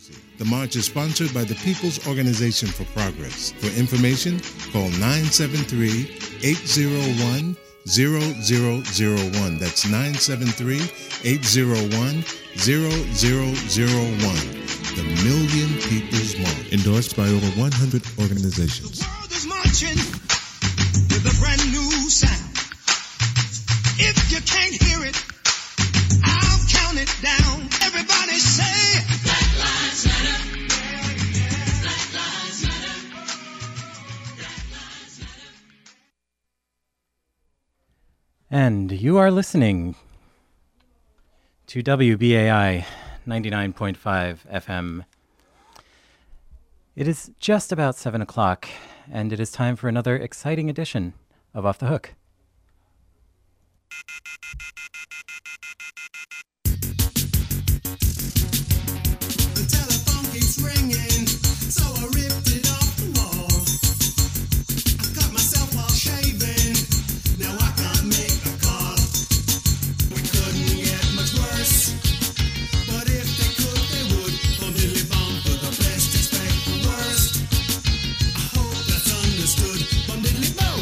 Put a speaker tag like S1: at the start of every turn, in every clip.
S1: The march is sponsored by the People's Organization for Progress. For information, call 973-801-0001. That's 973-801-0001. The Million People's March, endorsed by over 100 organizations.
S2: The world is marching with a brand new sound. If you can't hear it, I'll count it down. Everybody say, Black Lives Matter. Black Lives Matter. Black Lives Matter.
S3: And you are listening to WBAI 99.5 FM. It is just about 7 o'clock, and it is time for another exciting edition of Off the Hook.
S2: The telephone keeps ringing, so I ripped it off the wall. I cut myself while shaving, now I can't make a call. We couldn't get much worse, but if they could, they would. Bum diddly bum, but the best expect the worst. I hope that's understood. Bum diddly bum.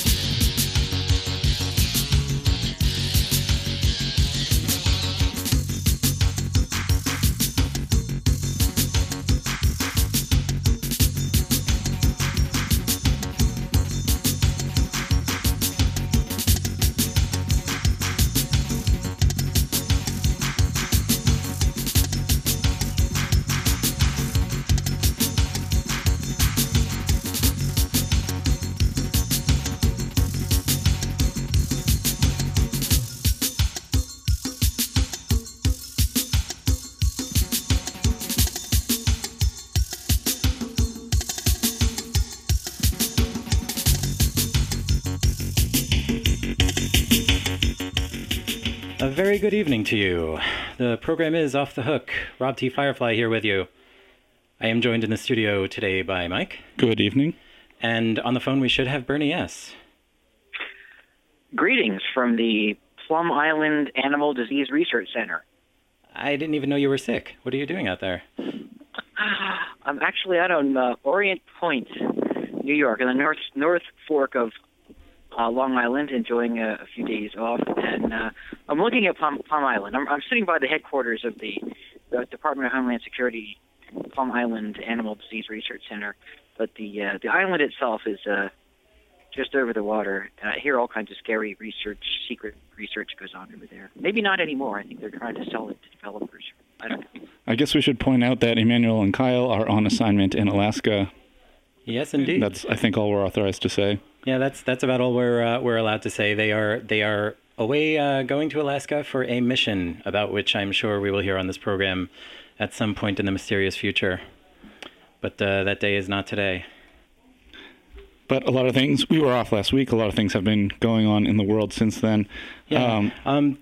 S3: A very good evening to you. The program is Off the Hook. Rob T. Firefly here with you. I am joined in the studio today by Mike.
S4: Good evening.
S3: And on the phone we should have Bernie S.
S5: Greetings from the Plum Island Animal Disease Research Center.
S3: I didn't even know you were sick. What are you doing out there?
S5: I'm actually out on Orient Point, New York, in the North Fork of Long Island, enjoying a few days off. And I'm looking at Plum Island. I'm sitting by the headquarters of the Department of Homeland Security Plum Island Animal Disease Research Center. But the island itself is just over the water. And I hear all kinds of scary research, secret research goes on over there. Maybe not anymore. I think they're trying to sell it to developers. I don't know.
S4: I guess we should point out that Emmanuel and Kyle are on assignment in Alaska.
S3: Yes, indeed.
S4: That's, I think, all we're authorized to say.
S3: Yeah, that's about all we're allowed to say. They are away going to Alaska for a mission about which I'm sure we will hear on this program at some point in the mysterious future. But that day is not today.
S4: But a lot of things, we were off last week. A lot of things have been going on in the world since then.
S3: Yeah.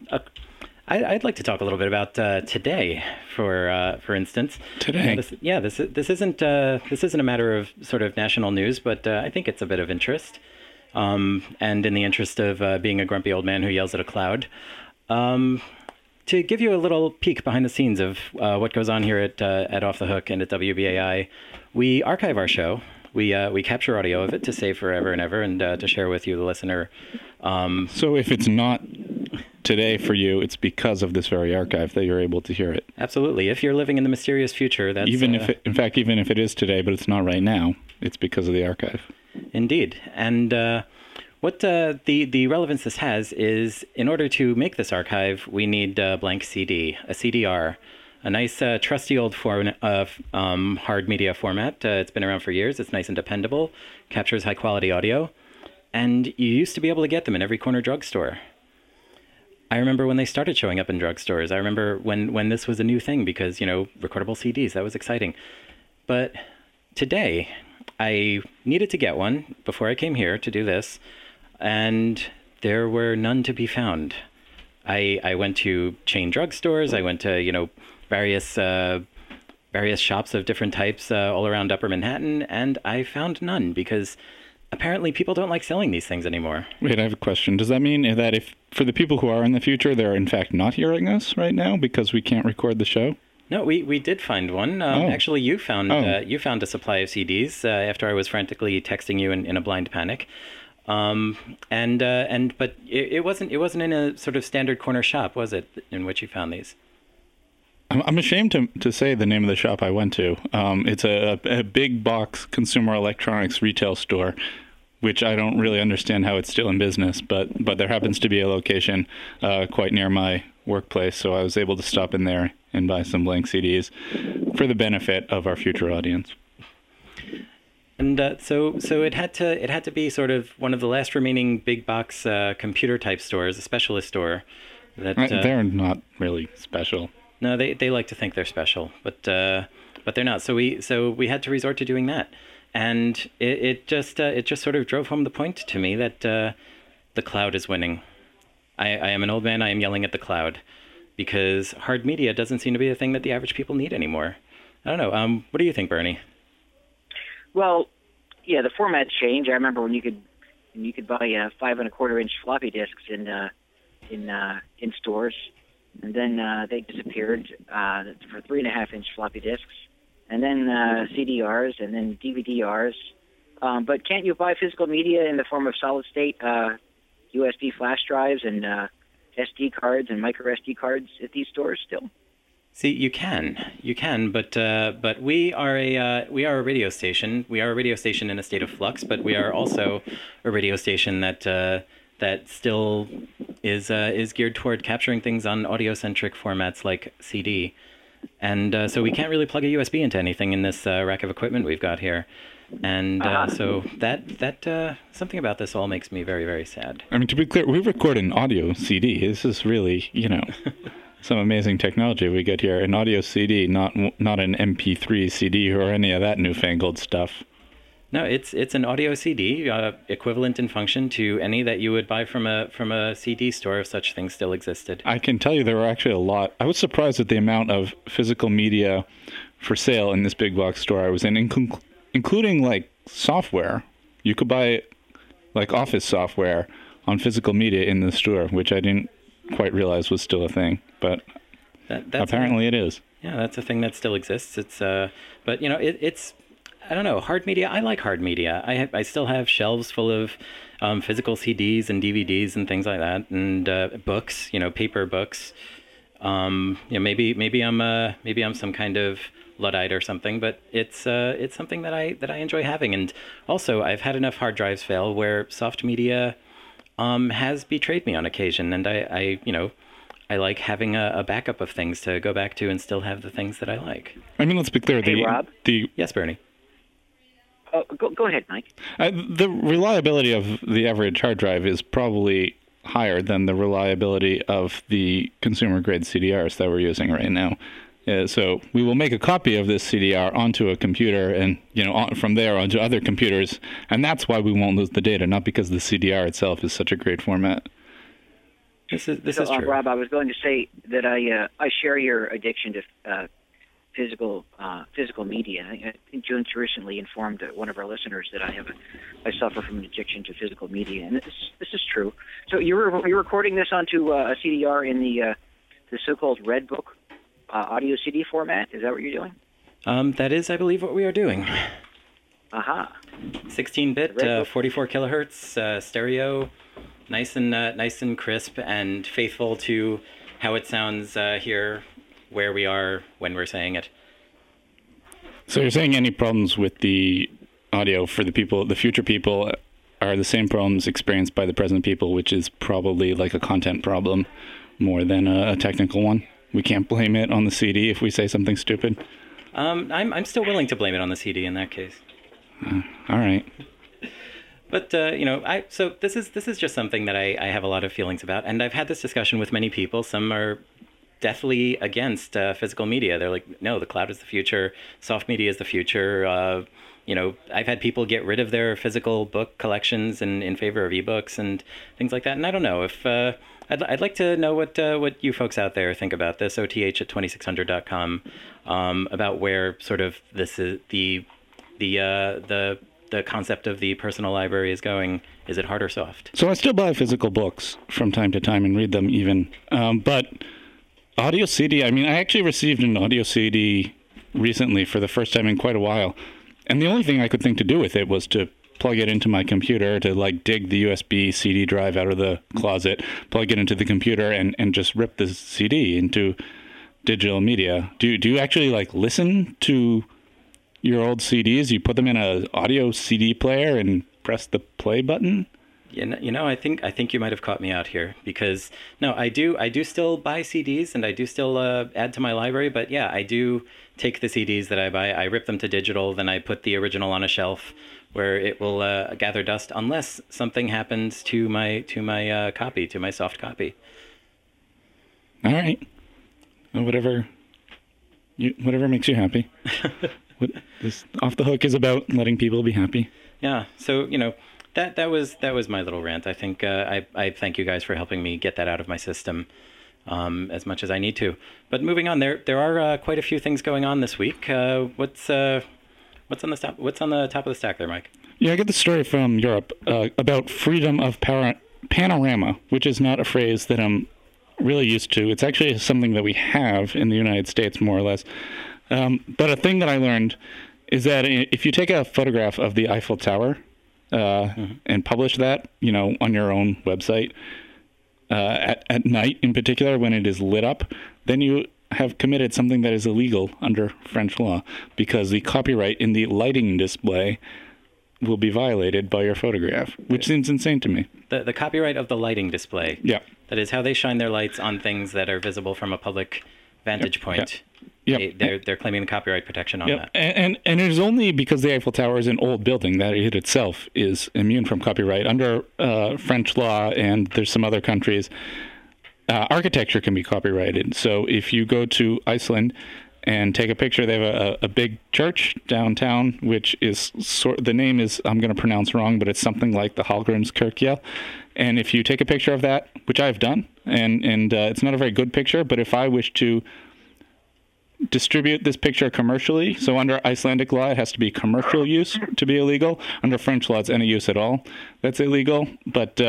S3: I'd like to talk a little bit about today, for instance.
S4: Today.
S3: This isn't a matter of sort of national news, but I think it's a bit of interest. And in the interest of being a grumpy old man who yells at a cloud, to give you a little peek behind the scenes of what goes on here at Off the Hook and at WBAI, we archive our show. We capture audio of it to save forever and ever, and to share with you, the listener.
S4: So if it's not today for you, it's because of this very archive that you're able to hear it.
S3: Absolutely. If you're living in the mysterious future, that's
S4: even if it is today, but it's not right now, it's because of the archive.
S3: Indeed. And what the relevance this has is, in order to make this archive, we need a blank CD, a CDR, a nice trusty old hard media format. It's been around for years. It's nice and dependable, captures high quality audio, and you used to be able to get them in every corner drugstore. I remember when they started showing up in drugstores. I remember when this was a new thing because, recordable CDs, that was exciting. But today, I needed to get one before I came here to do this, and there were none to be found. I went to chain drugstores. I went to, various shops of different types all around Upper Manhattan, and I found none because apparently people don't like selling these things anymore.
S4: Wait, I have a question. Does that mean that if, for the people who are in the future, they're in fact not hearing us right now because we can't record the show?
S3: No, we did find one. Actually, you found a supply of CDs after I was frantically texting you in a blind panic. But it wasn't in a sort of standard corner shop, was it, in which you found these?
S4: I'm ashamed to say the name of the shop I went to. It's a big box consumer electronics retail store, which I don't really understand how it's still in business, but there happens to be a location quite near my workplace, so I was able to stop in there and buy some blank CDs for the benefit of our future audience.
S3: And so it had to be sort of one of the last remaining big box computer type stores, a specialist store.
S4: They're not really special.
S3: No, they like to think they're special, but they're not. So we had to resort to doing that, and it just sort of drove home the point to me that the cloud is winning. I am an old man. I am yelling at the cloud, because hard media doesn't seem to be a thing that the average people need anymore. I don't know. What do you think, Bernie?
S5: Well, yeah, the format changed. I remember when you could buy 5 1/4-inch floppy disks in stores, and then they disappeared for 3.5-inch floppy disks, and then CDRs, and then DVD-Rs. But can't you buy physical media in the form of solid-state USB flash drives and SD cards and micro SD cards at these stores still?
S3: See, you can, but we are a radio station. We are a radio station in a state of flux, but we are also a radio station that still is geared toward capturing things on audio-centric formats like CD, and so we can't really plug a USB into anything in this rack of equipment we've got here, and so that something about this all makes me very, very sad.
S4: I mean, to be clear, we record an audio CD. This is really, some amazing technology we get here. An audio CD, not an MP3 CD or any of that newfangled stuff.
S3: No, it's an audio CD, equivalent in function to any that you would buy from a CD store if such things still existed.
S4: I can tell you there were actually a lot. I was surprised at the amount of physical media for sale in this big box store I was in, including like software. You could buy like office software on physical media in the store, which I didn't quite realize was still a thing, but apparently it is.
S3: Yeah, that's a thing that still exists. It's but it's I don't know, hard media. I like hard media. I still have shelves full of physical CDs and DVDs and things like that, and books, paper books. Maybe I'm some kind of Luddite or something, but it's something that I enjoy having. And also, I've had enough hard drives fail where soft media has betrayed me on occasion, and I like having a backup of things to go back to and still have the things that I like.
S4: I mean, let's be clear.
S5: Hey, Rob?
S3: Yes, Bernie.
S5: Oh, go ahead, Mike.
S4: The reliability of the average hard drive is probably higher than the reliability of the consumer-grade CDRs that we're using right now. So we will make a copy of this CDR onto a computer and, from there onto other computers, and that's why we won't lose the data, not because the CDR itself is such a great format.
S3: This is true.
S5: Rob, I was going to say that I share your addiction to physical media. I think June recently informed one of our listeners that I suffer from an addiction to physical media, and this is true. So you're recording this onto a CDR in the so-called Red Book audio CD format. Is that what you're doing?
S3: That is, I believe, what we are doing.
S5: Aha.
S3: 16-bit, 44 kilohertz stereo, nice and crisp, and faithful to how it sounds here, where we are when we're saying it.
S4: So you're saying any problems with the audio for the future people, are the same problems experienced by the present people, which is probably like a content problem more than a technical one? We can't blame it on the CD if we say something stupid?
S3: I'm still willing to blame it on the CD in that case.
S4: All right.
S3: But so this is just something that I have a lot of feelings about, and I've had this discussion with many people. Some are deathly against physical media. They're like, no, the cloud is the future. Soft media is the future. I've had people get rid of their physical book collections in favor of ebooks and things like that. And I don't know if I'd like to know what you folks out there think about this. OTH@2600.com about where sort of this is the concept of the personal library is going. Is it hard or soft?
S4: So I still buy physical books from time to time and read them even, but audio CD, I mean, I actually received an audio CD recently for the first time in quite a while. And the only thing I could think to do with it was to plug it into my computer, to like dig the USB CD drive out of the closet, plug it into the computer, and just rip the CD into digital media. Do you actually like listen to your old CDs? You put them in an audio CD player and press the play button?
S3: I think you might have caught me out here, because no, I do still buy CDs, and I do still add to my library. But yeah, I do take the CDs that I buy, I rip them to digital, then I put the original on a shelf where it will gather dust unless something happens to my copy, to my soft copy.
S4: All right, well, whatever makes you happy. This Off the Hook is about letting people be happy.
S3: Yeah, so that was my little rant. I think I thank you guys for helping me get that out of my system as much as I need to. But moving on, there are quite a few things going on this week. What's on the top of the stack there, Mike?
S4: Yeah, I got the story from Europe about freedom of panorama, which is not a phrase that I'm really used to. It's actually something that we have in the United States, more or less. But a thing that I learned is that if you take a photograph of the Eiffel Tower and publish that, on your own website at night in particular, when it is lit up, then you have committed something that is illegal under French law, because the copyright in the lighting display will be violated by your photograph, which seems insane to me.
S3: The copyright of the lighting display.
S4: Yeah.
S3: That is how they shine their lights on things that are visible from a public vantage point.
S4: Yep.
S3: They're claiming the copyright protection on that.
S4: And it is only because the Eiffel Tower is an old building that it itself is immune from copyright. Under French law, and there's some other countries, architecture can be copyrighted. So if you go to Iceland and take a picture, they have a big church downtown, which is the name is, I'm going to pronounce wrong, but it's something like the Hallgrímskirkja. And if you take a picture of that, which I've done, and it's not a very good picture, but if I wish to distribute this picture commercially, so under Icelandic law, it has to be commercial use to be illegal. Under French law, it's any use at all that's illegal. But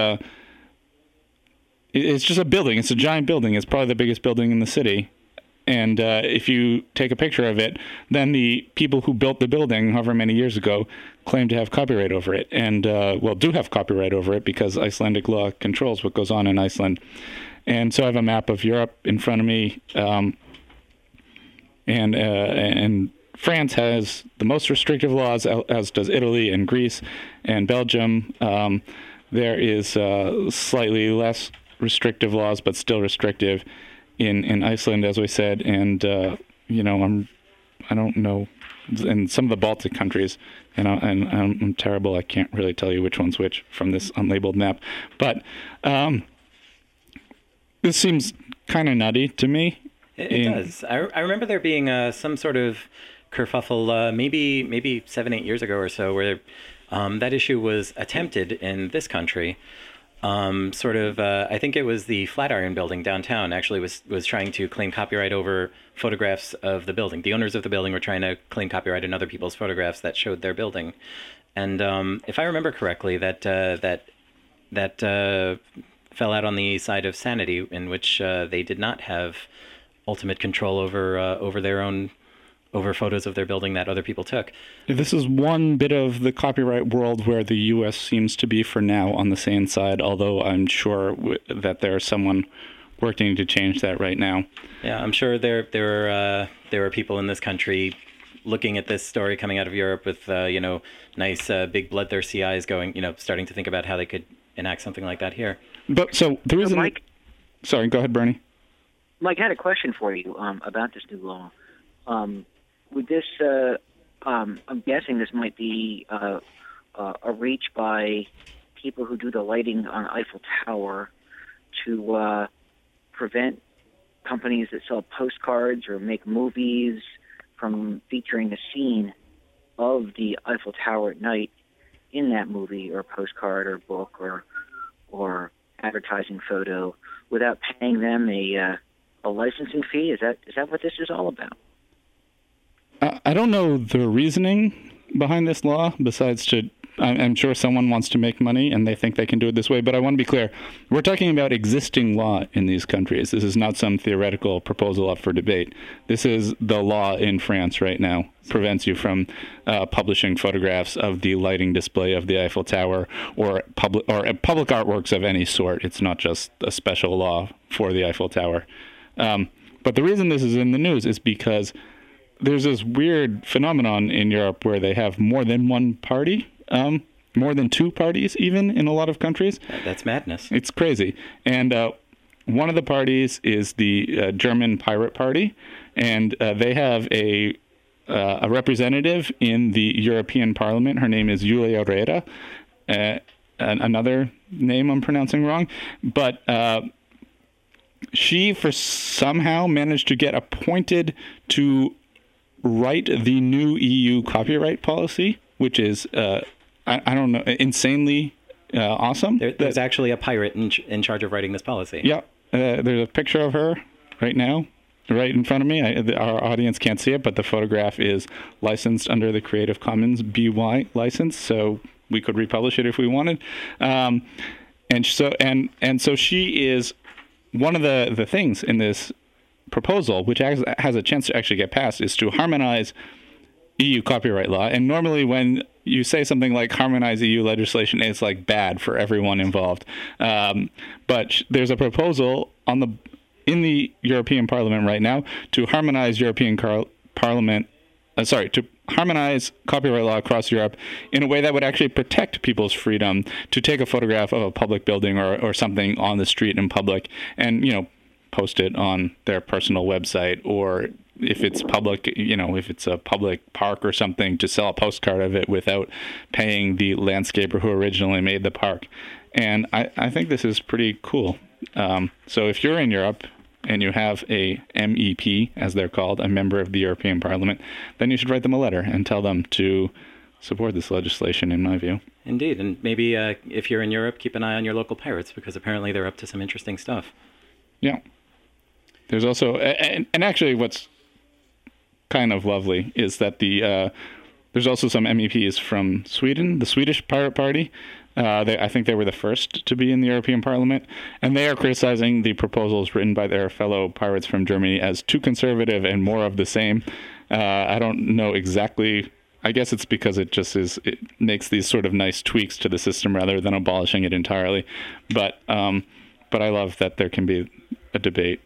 S4: it's just a building. It's a giant building. It's probably the biggest building in the city. And if you take a picture of it, then the people who built the building, however many years ago, claim to have copyright over it. And, do have copyright over it, because Icelandic law controls what goes on in Iceland. And so I have a map of Europe in front of me. And France has the most restrictive laws, as does Italy and Greece and Belgium. There is slightly less restrictive laws, but still restrictive in Iceland, as we said. And I don't know, in some of the Baltic countries, and I'm terrible. I can't really tell you which one's which from this unlabeled map. But this seems kind of nutty to me.
S3: It does. I remember there being some sort of kerfuffle maybe 7-8 years ago or so, where that issue was attempted in this country. I think it was the Flatiron Building downtown actually was trying to claim copyright over photographs of the building. The owners of the building were trying to claim copyright on other people's photographs that showed their building. And if I remember correctly, that fell out on the side of sanity, in which they did not have ultimate control over photos of their building that other people took.
S4: This is one bit of the copyright world where the U.S. seems to be, for now, on the sane side, although I'm sure that there's someone working to change that right now.
S3: Yeah, I'm sure there are people in this country looking at this story coming out of Europe with nice big bloodthirsty eyes, going, starting to think about how they could enact something like that here.
S4: But so the reason,
S5: Mike,
S4: sorry, go ahead, Bernie.
S5: Mike, I had a question for you about this new law. Would this, I'm guessing this might be a reach by people who do the lighting on Eiffel Tower to prevent companies that sell postcards or make movies from featuring a scene of the Eiffel Tower at night in that movie or postcard or book or advertising photo without paying them a licensing fee? Is that what this is all about?
S4: I don't know the reasoning behind this law, besides to I'm sure someone wants to make money and they think they can do it this way, but I want to be clear. We're talking about existing law in these countries. This is not some theoretical proposal up for debate. This is the law in France right now. Prevents you from publishing photographs of the lighting display of the Eiffel Tower or public artworks of any sort. It's not just a special law for the Eiffel Tower. But the reason this is in the news is because there's this weird phenomenon in Europe where they have more than one party, more than two parties even in a lot of countries.
S3: That's madness.
S4: It's crazy. And one of the parties is the German Pirate Party, and they have a representative in the European Parliament. Her name is Julia Reda. Another name I'm pronouncing wrong. But she somehow managed to get appointed to write the new EU copyright policy, which is, I don't know, insanely awesome.
S3: There's actually a pirate in charge of writing this policy.
S4: Yeah. There's a picture of her right now, right in front of me. Our audience can't see it, but the photograph is licensed under the Creative Commons BY license, so we could republish it if we wanted. And so she is one of the things in this proposal, which has a chance to actually get passed, is to harmonize EU copyright law. And normally when you say something like harmonize EU legislation, it's like bad for everyone involved. But there's a proposal in the European Parliament right now to harmonize to harmonize copyright law across Europe in a way that would actually protect people's freedom to take a photograph of a public building or something on the street in public and, post it on their personal website, or if it's public, if it's a public park or something, to sell a postcard of it without paying the landscaper who originally made the park. And I think this is pretty cool. So if you're in Europe and you have a MEP, as they're called, a member of the European Parliament, then you should write them a letter and tell them to support this legislation, in my view.
S3: Indeed. And maybe if you're in Europe, keep an eye on your local pirates, because apparently they're up to some interesting stuff.
S4: Yeah. There's also, and actually what's kind of lovely is that there's also some MEPs from Sweden, the Swedish Pirate Party. I think they were the first to be in the European Parliament, and they are criticizing the proposals written by their fellow pirates from Germany as too conservative and more of the same. I don't know exactly. I guess it's because it makes these sort of nice tweaks to the system rather than abolishing it entirely. But I love that there can be a debate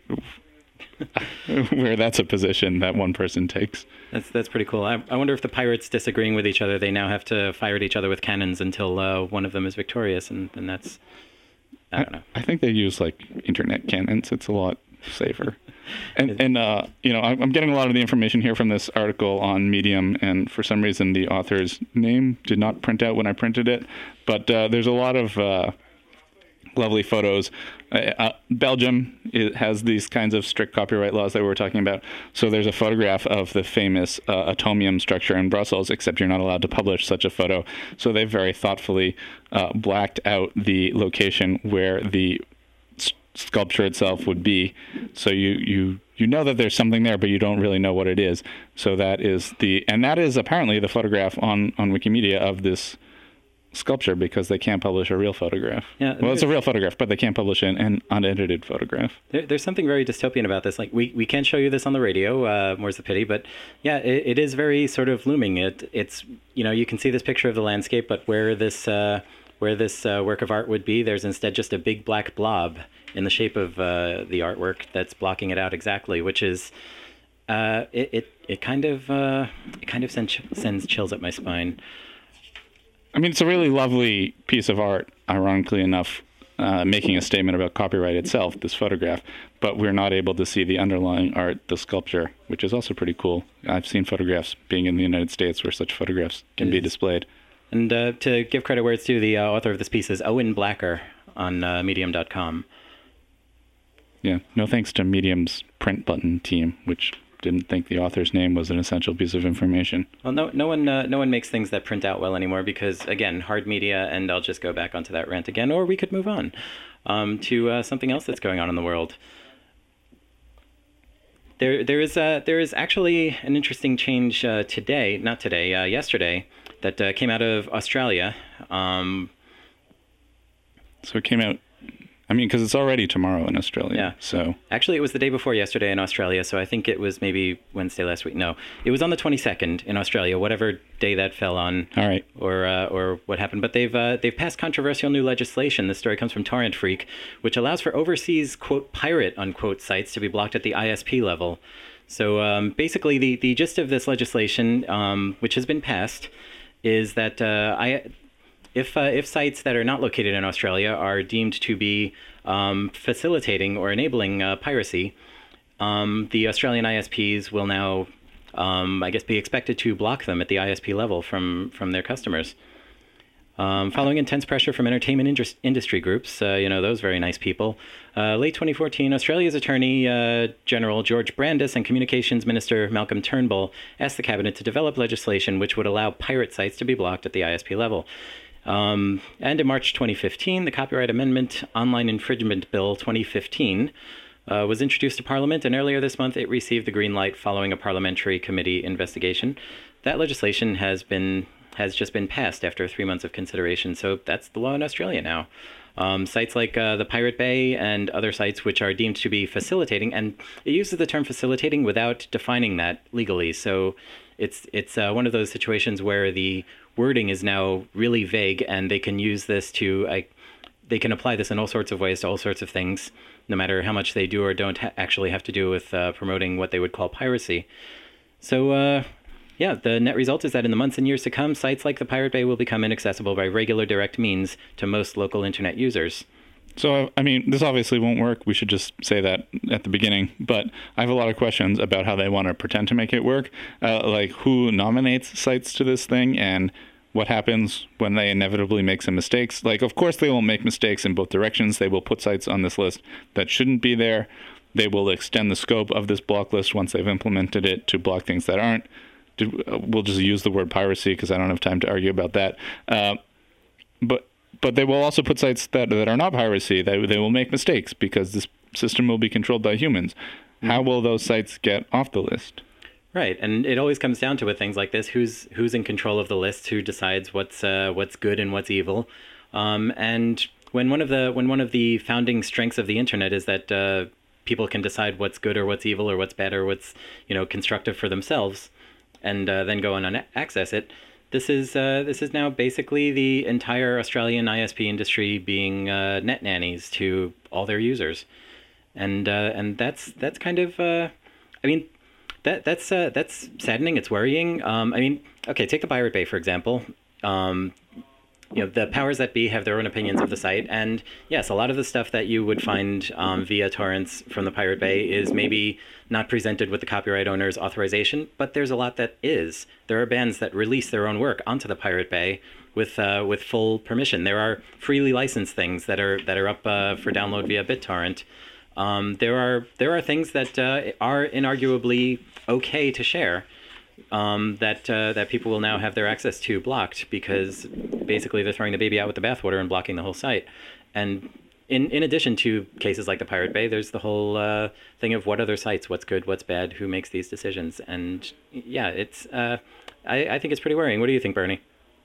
S4: where that's a position that one person takes.
S3: That's pretty cool. I wonder if the pirates disagreeing with each other, they now have to fire at each other with cannons until one of them is victorious, and that's, I don't know.
S4: I think they use internet cannons. It's a lot safer. And I'm getting a lot of the information here from this article on Medium, and for some reason the author's name did not print out when I printed it, but there's a lot of lovely photos. Belgium has these kinds of strict copyright laws that we were talking about. So there's a photograph of the famous Atomium structure in Brussels, except you're not allowed to publish such a photo. So they very thoughtfully blacked out the location where the sculpture itself would be. So you know that there's something there, but you don't really know what it is. So that is apparently the photograph on Wikimedia of this sculpture, because they can't publish a real photograph. Yeah, well, it's a real photograph, but they can't publish an unedited photograph.
S3: There's something very dystopian about this. We can't show you this on the radio, more's the pity, but yeah, it is very sort of looming. It's you can see this picture of the landscape, but where this work of art would be, there's instead just a big black blob in the shape of the artwork that's blocking it out exactly, which is it kind of sends chills up my spine.
S4: I mean, it's a really lovely piece of art, ironically enough, making a statement about copyright itself, this photograph, but we're not able to see the underlying art, the sculpture, which is also pretty cool. I've seen photographs being in the United States where such photographs can be displayed.
S3: And to give credit where it's due, the author of this piece is Owen Blacker on Medium.com.
S4: Yeah, no thanks to Medium's print button team, which didn't think the author's name was an essential piece of information.
S3: Well, no one makes things that print out well anymore because, again, hard media, and I'll just go back onto that rant again, or we could move on to something else that's going on in the world. There is actually an interesting change yesterday that came out of Australia.
S4: So it came out, I mean, because it's already tomorrow in Australia.
S3: Yeah.
S4: So
S3: Actually, it was the day before yesterday in Australia, so I think it was maybe Wednesday last week. No, it was on the 22nd in Australia, whatever day that fell on.
S4: all right.
S3: Or what happened. But they've passed controversial new legislation. This story comes from Torrent Freak, which allows for overseas, quote, pirate, unquote, sites to be blocked at the ISP level. So basically, the gist of this legislation, which has been passed, is that if sites that are not located in Australia are deemed to be facilitating or enabling piracy, the Australian ISPs will now, I guess, be expected to block them at the ISP level from their customers. Following intense pressure from entertainment industry groups, those very nice people, late 2014, Australia's Attorney General George Brandis and Communications Minister Malcolm Turnbull asked the Cabinet to develop legislation which would allow pirate sites to be blocked at the ISP level. And in March 2015, the Copyright Amendment Online Infringement Bill 2015 was introduced to Parliament, and earlier this month it received the green light following a parliamentary committee investigation. That legislation has just been passed after 3 months of consideration, so that's the law in Australia now. Sites like the Pirate Bay and other sites which are deemed to be facilitating, and it uses the term facilitating without defining that legally, so it's one of those situations where the wording is now really vague, and they can use this they can apply this in all sorts of ways to all sorts of things, no matter how much they do or don't actually have to do with promoting what they would call piracy. So, the net result is that in the months and years to come, sites like the Pirate Bay will become inaccessible by regular direct means to most local internet users.
S4: So, I mean, this obviously won't work. We should just say that at the beginning. But I have a lot of questions about how they want to pretend to make it work. Like who nominates sites to this thing and what happens when they inevitably make some mistakes. Like, of course, they will make mistakes in both directions. They will put sites on this list that shouldn't be there. They will extend the scope of this block list once they've implemented it to block things that aren't. We'll just use the word piracy because I don't have time to argue about that. But they will also put sites that are not piracy. They will make mistakes because this system will be controlled by humans. How will those sites get off the list?
S3: Right, and it always comes down to with things like this: who's in control of the list, who decides what's good and what's evil. And when one of the founding strengths of the internet is that people can decide what's good or what's evil or what's bad or what's constructive for themselves, and then go on and access it. This is now basically the entire Australian ISP industry being net nannies to all their users, and that's kind of that's saddening. It's worrying. Okay, take the Pirate Bay for example. The powers that be have their own opinions of the site, and yes, a lot of the stuff that you would find via torrents from the Pirate Bay is maybe not presented with the copyright owner's authorization, but there's a lot that is. There are bands that release their own work onto the Pirate Bay with full permission. There are freely licensed things that are up for download via BitTorrent. There are things that are inarguably okay to share. That people will now have their access to blocked because basically they're throwing the baby out with the bathwater and blocking the whole site. And in addition to cases like the Pirate Bay, there's the whole thing of what other sites, what's good, what's bad, who makes these decisions. And yeah, it's I think it's pretty worrying. What do you think, Bernie?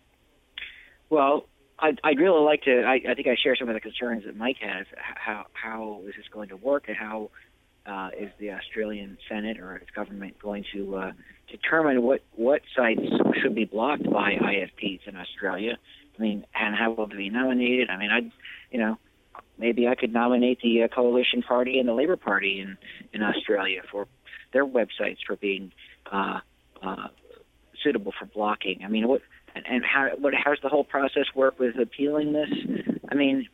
S5: Well, I'd really like to. I think I share some of the concerns that Mike has. How is this going to work, and how is the Australian Senate or its government going to determine what sites should be blocked by ISPs in Australia? I mean, and how will they be nominated? I mean, maybe I could nominate the Coalition Party and the Labour Party in Australia for their websites for being suitable for blocking. I mean, how's the whole process work with appealing this? I mean,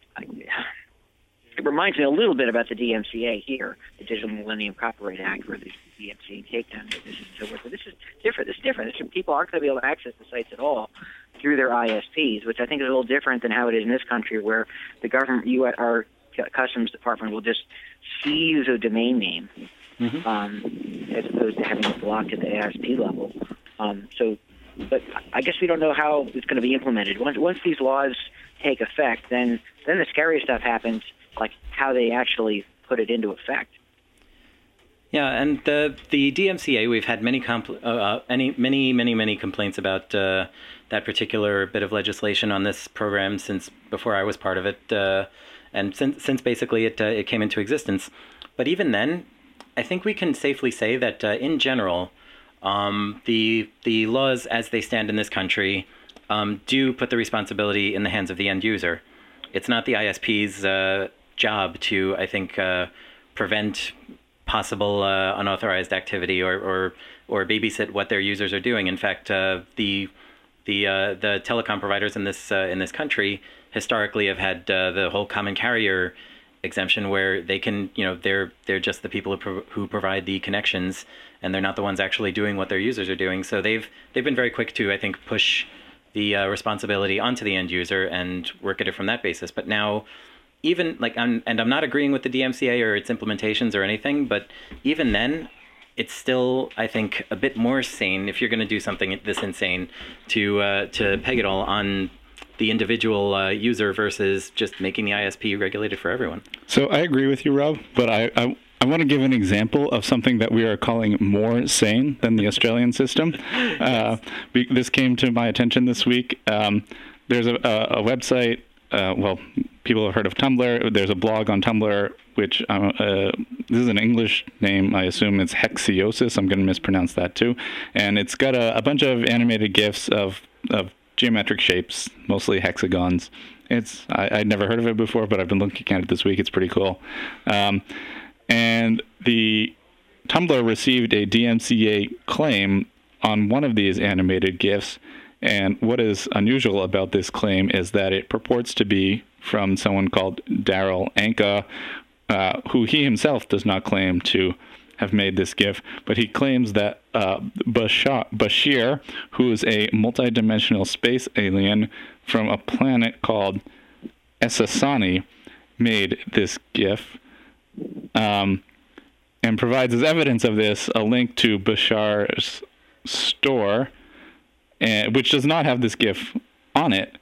S5: it reminds me a little bit about the DMCA here, the Digital Millennium Copyright Act, where the DMCA takedown notices and so forth. But this is different. People aren't going to be able to access the sites at all through their ISPs, which I think is a little different than how it is in this country, where the government, our Customs Department, will just seize a domain name, as opposed to having it blocked at the ISP level. But I guess we don't know how it's going to be implemented. Once these laws take effect, then the scary stuff happens, like how they actually put it into effect.
S3: Yeah, and the DMCA, we've had many complaints about that particular bit of legislation on this program since before I was part of it, and since basically it came into existence. But even then, I think we can safely say that in general, the laws as they stand in this country do put the responsibility in the hands of the end user. It's not the ISP's job to, I think, prevent possible unauthorized activity or babysit what their users are doing. In fact, the telecom providers in this country historically have had the whole common carrier exemption, where they can, they're just the people who provide the connections, and they're not the ones actually doing what their users are doing. So they've been very quick to, I think, push the responsibility onto the end user and work at it from that basis. But now, even I'm not agreeing with the DMCA or its implementations or anything, but even then, it's still, I think, a bit more sane, if you're going to do something this insane, to peg it all on the individual user versus just making the ISP regulated for everyone.
S4: So I agree with you, Rob, but I want to give an example of something that we are calling more sane than the Australian system. This came to my attention this week. There's a website, people have heard of Tumblr. There's a blog on Tumblr, which this is an English name. I assume it's Hexiosis. I'm going to mispronounce that too. And it's got a bunch of animated GIFs of geometric shapes, mostly hexagons. I'd never heard of it before, but I've been looking at it this week. It's pretty cool. And the Tumblr received a DMCA claim on one of these animated GIFs. And what is unusual about this claim is that it purports to be from someone called Daryl Anka, who he himself does not claim to have made this GIF, but he claims that Bashir, who is a multidimensional space alien from a planet called Essassani, made this GIF, and provides as evidence of this a link to Bashar's store, which does not have this GIF on it.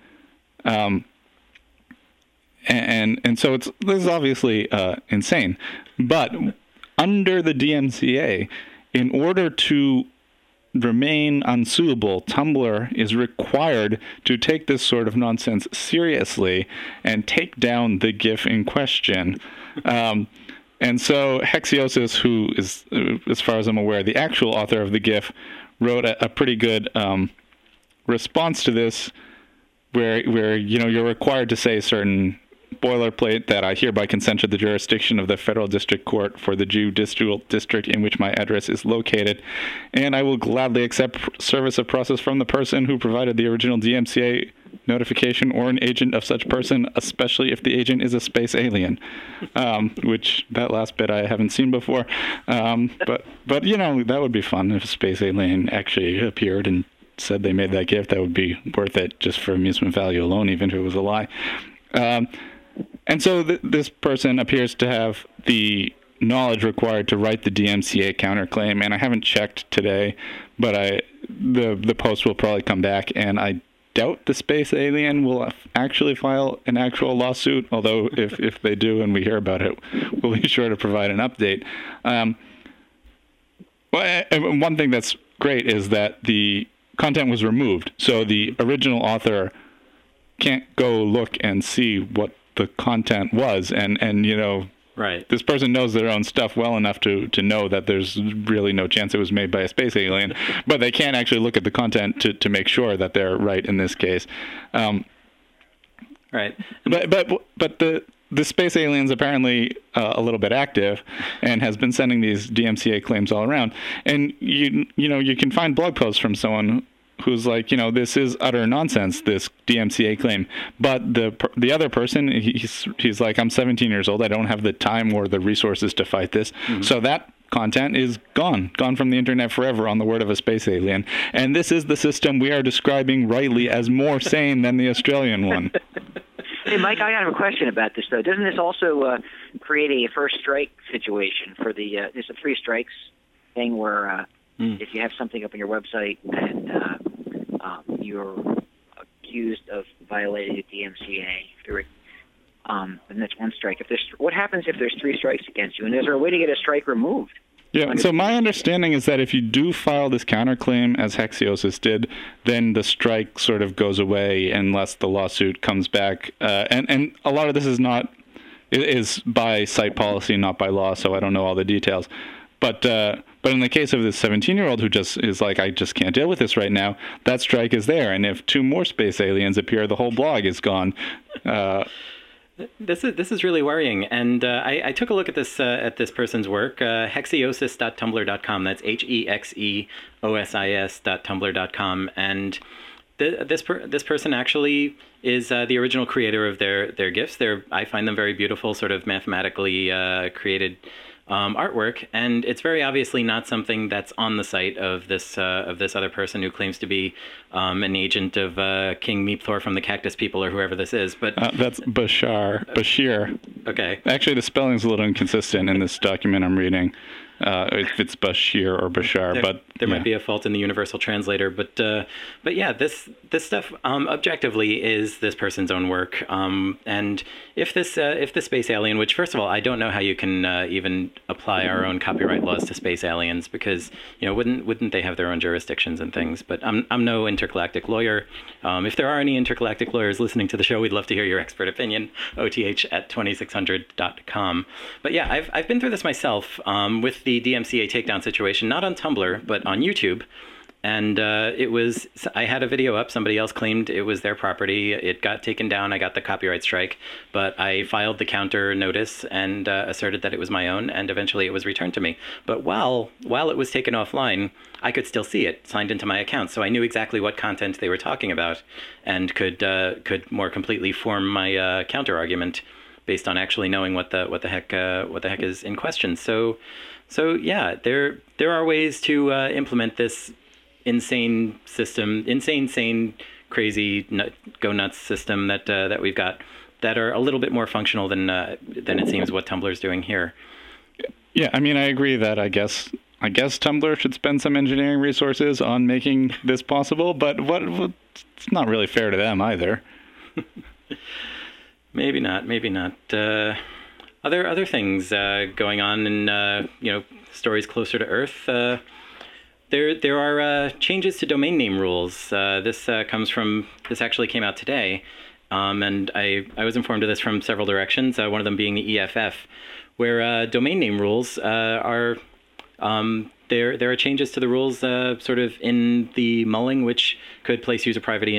S4: And so this is obviously insane. But under the DMCA, in order to remain unsuable, Tumblr is required to take this sort of nonsense seriously and take down the GIF in question. And so Hexiosis, who is, as far as I'm aware, the actual author of the GIF, wrote a pretty good response to this, where you're required to say certain boilerplate that I hereby consent to the jurisdiction of the Federal District Court for the judicial district in which my address is located, and I will gladly accept service of process from the person who provided the original DMCA notification or an agent of such person, especially if the agent is a space alien, which that last bit I haven't seen before. But that would be fun if a space alien actually appeared and said they made that gift. That would be worth it just for amusement value alone, even if it was a lie. And so this person appears to have the knowledge required to write the DMCA counterclaim, and I haven't checked today, but the post will probably come back, and I doubt the space alien will actually file an actual lawsuit, although if they do and we hear about it, we'll be sure to provide an update. One thing that's great is that the content was removed, so the original author can't go look and see what the content was, and
S3: right.
S4: This person knows their own stuff well enough to know that there's really no chance it was made by a space alien, but they can't actually look at the content to make sure that they're right in this case.
S3: Right.
S4: But the space alien's apparently a little bit active and has been sending these DMCA claims all around, and you can find blog posts from someone who's like, this is utter nonsense, this DMCA claim. But the other person, he's like, I'm 17 years old. I don't have the time or the resources to fight this. Mm-hmm. So that content is gone from the internet forever, on the word of a space alien. And this is the system we are describing rightly as more sane than the Australian one.
S5: Hey, Mike, I have a question about this, though. Doesn't this also create a first strike situation for there's a three strikes thing where if you have something up on your website and you're accused of violating the DMCA, then that's one strike. What happens if there's three strikes against you? And is there a way to get a strike removed?
S4: Yeah, so my understanding is that if you do file this counterclaim, as Hexiosis did, then the strike sort of goes away unless the lawsuit comes back. And a lot of this is by site policy, not by law, so I don't know all the details. But in the case of this 17-year-old who just is like, I just can't deal with this right now, that strike is there. And if 2 more space aliens appear, the whole blog is gone.
S3: This is really worrying, and I took a look at this person's work, hexeosis.tumblr.com. That's HEXEOSIS.tumblr.com, and this person actually is the original creator of their GIFs. I find them very beautiful, sort of mathematically created artwork, and it's very obviously not something that's on the site of this other person who claims to be an agent of King Meepthor from the Cactus People or whoever this is. But
S4: that's Bashir.
S3: Okay.
S4: Actually, the spelling's a little inconsistent in this document I'm reading. If it's Bashir or Bashar,
S3: there might be a fault in the universal translator, but yeah, this stuff objectively is this person's own work. And if the space alien, which first of all, I don't know how you can even apply our own copyright laws to space aliens, because wouldn't they have their own jurisdictions and things? But I'm no intergalactic lawyer. If there are any intergalactic lawyers listening to the show, we'd love to hear your expert opinion. OTH@2600.com. But yeah, I've been through this myself with the DMCA takedown situation, not on Tumblr, but on YouTube. And I had a video up. Somebody else claimed it was their property. It got taken down. I got the copyright strike, but I filed the counter notice and asserted that it was my own, and eventually it was returned to me. But while it was taken offline, I could still see it signed into my account, so I knew exactly what content they were talking about, and could more completely form my counter argument based on actually knowing what the heck is in question. So yeah, there are ways to implement this insane system, sane, crazy, go nuts system that we've got, that are a little bit more functional than it seems what Tumblr's doing here.
S4: Yeah, I mean, I agree that I guess Tumblr should spend some engineering resources on making this possible, but it's not really fair to them either. Maybe not. Other things going on in stories closer to Earth. There are changes to domain name rules. This actually came out today, and I was informed of this from several directions. One of them being the EFF, where domain name rules are. There are changes to the rules sort of in the mulling, which could place user privacy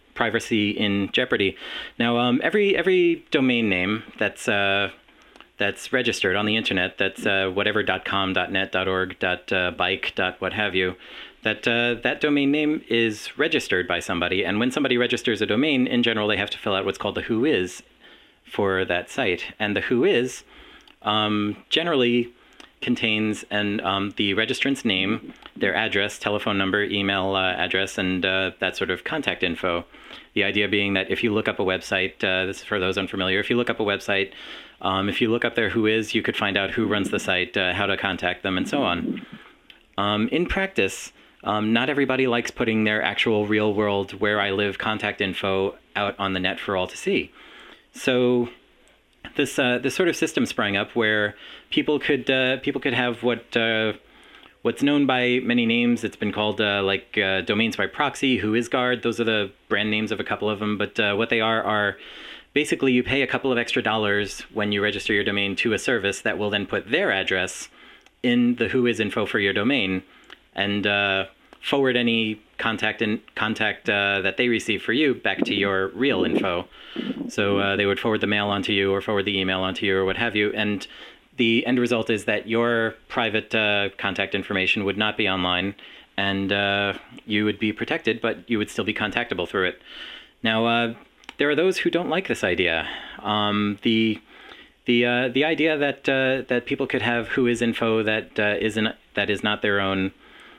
S4: in jeopardy. Now, every domain name that's registered on the internet, that's whatever .com, .net, .org, .bike, what have you, that domain name is registered by somebody. And when somebody registers a domain, in general, they have to fill out what's called the whois for that site. And the whois generally contains the registrant's name, their address, telephone number, email address, and that sort of contact info. The idea being that if you look up a website, this is for those unfamiliar, if you look up a website, if you look up their whois, you could find out who runs the site, how to contact them, and so on. In practice, not everybody likes putting their actual real-world, where I live contact info out on the net for all to see. So this sort of system sprang up where people could have what's known by many names. It's been called domains by proxy, WhoisGuard. Those are the brand names of a couple of them. But what they are basically you pay a couple of extra dollars when you register your domain to a service that will then put their address in the whois info for your domain, and forward any contact that they receive for you back to your real info. So they would forward the mail onto you, or forward the email onto you, or what have you. And the end result is that your private contact information would not be online, and you would be protected, but you would still be contactable through it. Now, there are those who don't like this idea. The idea that people could have whois info that is not their own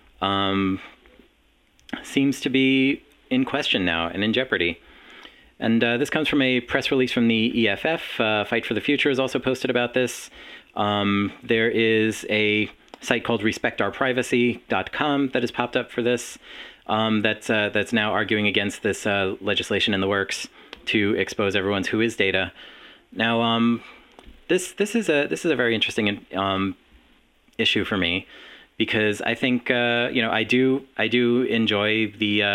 S4: seems to be in question now and in jeopardy. And this comes from a press release from the EFF. Fight for the Future has also posted about this. There is a site called respectourprivacy.com that has popped up for this. That's now arguing against this legislation in the works to expose everyone's whois data. Now, this is a very interesting
S3: issue for me, because I think I do enjoy